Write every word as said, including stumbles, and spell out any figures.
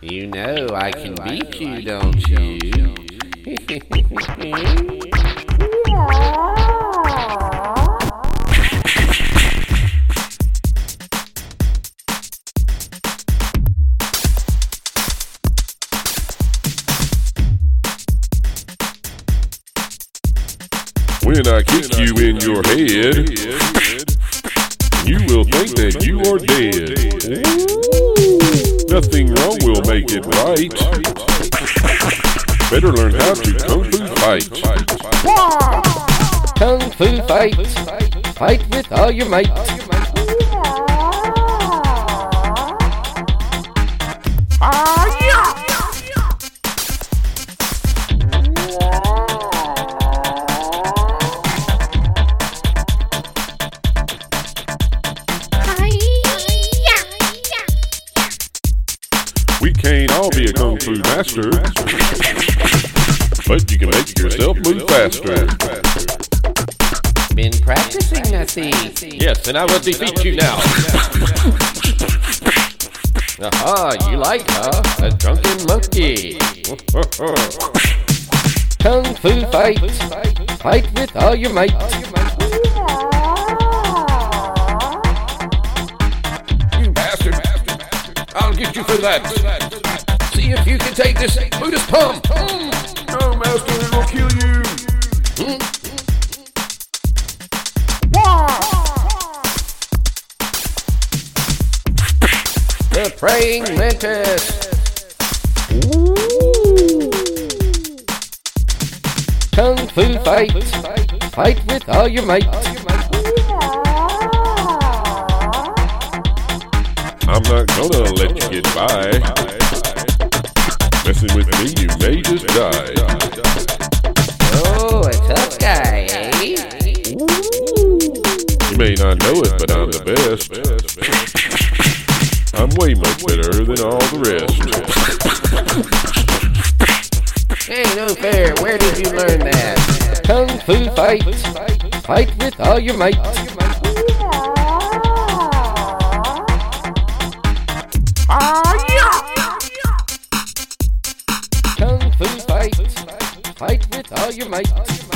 You know I can beat you, don't you? When I kick you in your head, you will think that you are dead. Nothing wrong will make it right. Better learn how to kung fu fight. Kung fu fight, fight with all your might. We can't all be a kung fu master, but you can make yourself move faster. Been practicing, I see. Yes, and I will defeat you now. Aha, you like, huh? A drunken monkey. Kung fu fight, fight with all your might. You bastard! I'll get you for that. See if you can take this Buddhist palm. No, master, it will kill you. The praying mantis. Kung fu fight, fight with all your might. I'm not gonna let you get by. Messing with me, you may just die. Oh, a tough guy, eh? You may not know it, but I'm the best. I'm way much better than all the rest. Hey, no fair. Where did you learn that? Kung fu fight, fight with all your might. Kung fu fight, fight with all your might.